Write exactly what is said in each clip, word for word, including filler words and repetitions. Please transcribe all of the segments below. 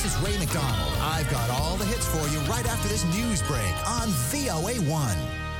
is Ray McDonald. I've got all the hits for you right after this news break on V O A one.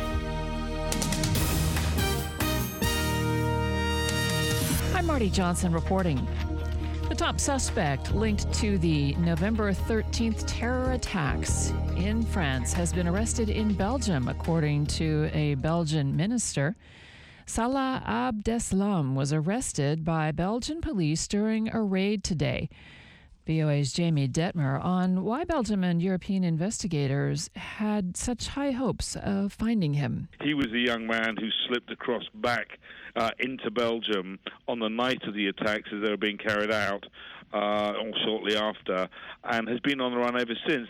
I'm Marty Johnson reporting. The top suspect linked to the November thirteenth terror attacks in France has been arrested in Belgium, according to a Belgian minister. Salah Abdeslam was arrested by Belgian police during a raid today. V O A's Jamie Detmer on why Belgium and European investigators had such high hopes of finding him. He was a young man who slipped across back uh, into Belgium on the night of the attacks as they were being carried out, uh, or shortly after, and has been on the run ever since.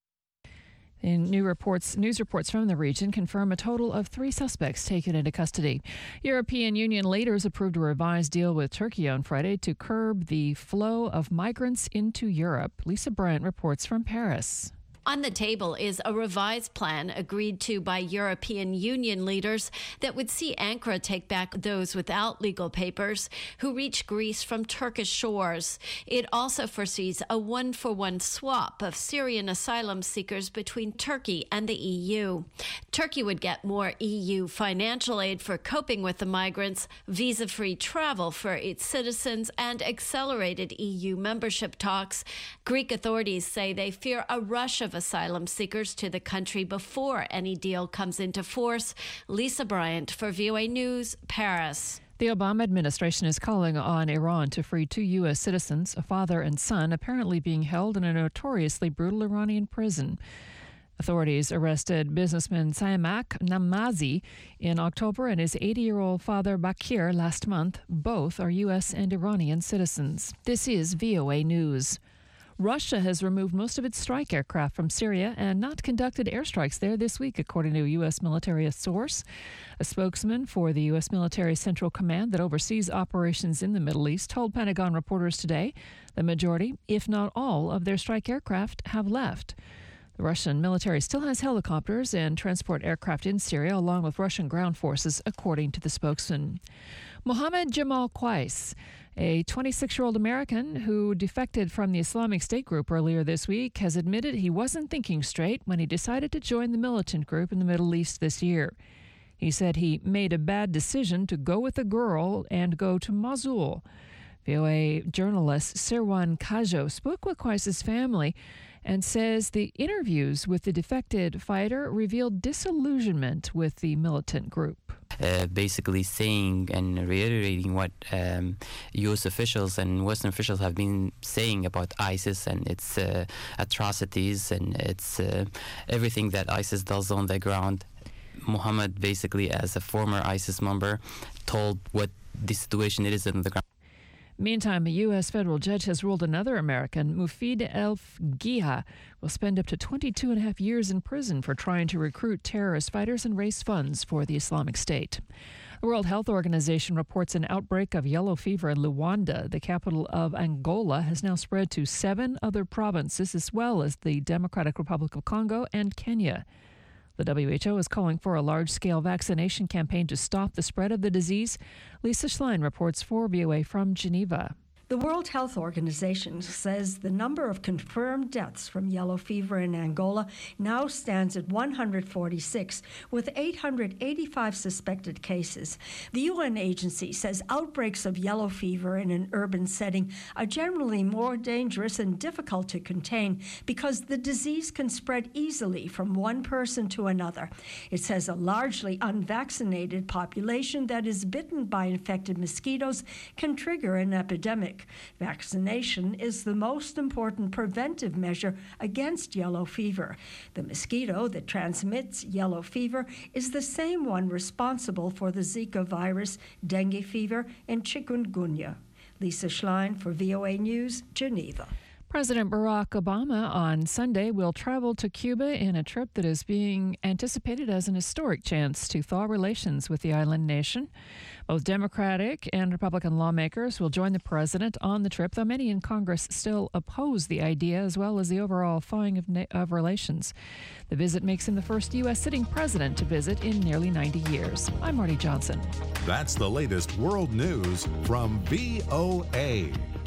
In new reports, news reports from the region confirm a total of three suspects taken into custody. European Union leaders approved a revised deal with Turkey on Friday to curb the flow of migrants into Europe. Lisa Bryant reports from Paris. On the table is a revised plan agreed to by European Union leaders that would see Ankara take back those without legal papers who reach Greece from Turkish shores. It also foresees a one-for-one swap of Syrian asylum seekers between Turkey and the E U. Turkey would get more E U financial aid for coping with the migrants, visa-free travel for its citizens, and accelerated E U membership talks. Greek authorities say they fear a rush of asylum seekers to the country before any deal comes into force. Lisa Bryant for V O A News, Paris. The Obama administration is calling on Iran to free two U S citizens, a father and son, apparently being held in a notoriously brutal Iranian prison. Authorities arrested businessman Siamak Namazi in October and his eighty-year-old father Bakir last month. Both are U S and Iranian citizens. This is V O A News. Russia has removed most of its strike aircraft from Syria and not conducted airstrikes there this week, according to a U S military source. A spokesman for the U S Military Central Command that oversees operations in the Middle East told Pentagon reporters today the majority, if not all, of their strike aircraft have left. The Russian military still has helicopters and transport aircraft in Syria, along with Russian ground forces, according to the spokesman. Mohammed Jamal Qais, a twenty-six-year-old American who defected from the Islamic State group earlier this week, has admitted he wasn't thinking straight when he decided to join the militant group in the Middle East this year. He said he made a bad decision to go with a girl and go to Mosul. V O A journalist Sirwan Kajo spoke with Qais' family and says the interviews with the defected fighter revealed disillusionment with the militant group. Uh, basically saying and reiterating what um, U S officials and Western officials have been saying about ISIS and its uh, atrocities and its uh, everything that ISIS does on the ground. Muhammad, basically, as a former ISIS member, told what the situation it is on the ground. Meantime, a U S federal judge has ruled another American, Mufid El-Giha, will spend up to twenty-two and a half years in prison for trying to recruit terrorist fighters and raise funds for the Islamic State. The World Health Organization reports an outbreak of yellow fever in Luanda, the capital of Angola, has now spread to seven other provinces, as well as the Democratic Republic of Congo and Kenya. The W H O is calling for a large-scale vaccination campaign to stop the spread of the disease. Lisa Schlein reports for V O A from Geneva. The World Health Organization says the number of confirmed deaths from yellow fever in Angola now stands at one hundred forty-six, with eight hundred eighty-five suspected cases. The U N agency says outbreaks of yellow fever in an urban setting are generally more dangerous and difficult to contain because the disease can spread easily from one person to another. It says a largely unvaccinated population that is bitten by infected mosquitoes can trigger an epidemic. Vaccination is the most important preventive measure against yellow fever. The mosquito that transmits yellow fever is the same one responsible for the Zika virus, dengue fever, and chikungunya. Lisa Schlein for V O A News, Geneva. President Barack Obama on Sunday will travel to Cuba in a trip that is being anticipated as an historic chance to thaw relations with the island nation. Both Democratic and Republican lawmakers will join the president on the trip, though many in Congress still oppose the idea as well as the overall thawing of, na- of relations. The visit makes him the first U S sitting president to visit in nearly ninety years. I'm Marty Johnson. That's the latest world news from V O A.